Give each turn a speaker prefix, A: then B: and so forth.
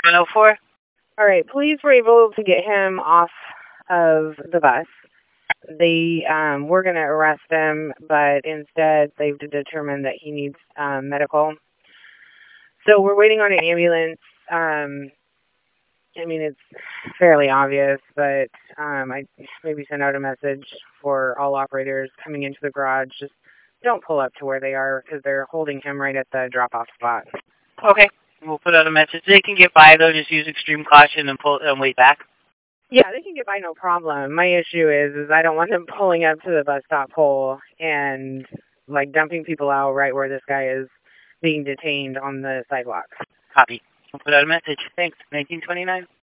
A: 104.
B: All right, police were able to get him off of the bus. They were going to arrest him, but instead they've determined that he needs medical. So we're waiting on an ambulance. I mean, it's fairly obvious, but I maybe send out a message for all operators coming into the garage. Just don't pull up to where they are because they're holding him right at the drop-off spot.
A: Okay. We'll put out a message. They can get by, though. Just use extreme caution and pull and wait back.
B: Yeah, they can get by no problem. My issue is I don't want them pulling up to the bus stop pole and, like, dumping people out right where this guy is being detained on the sidewalk.
A: Copy. We'll put out a message. Thanks. 1929.